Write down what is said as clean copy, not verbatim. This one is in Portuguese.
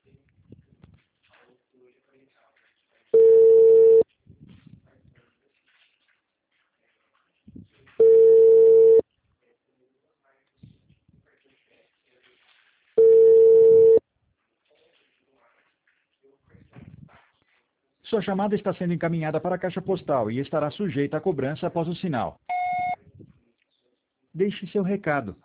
Sua chamada está sendo encaminhada para a caixa postal e estará sujeita a cobrança após o sinal. Deixe seu recado.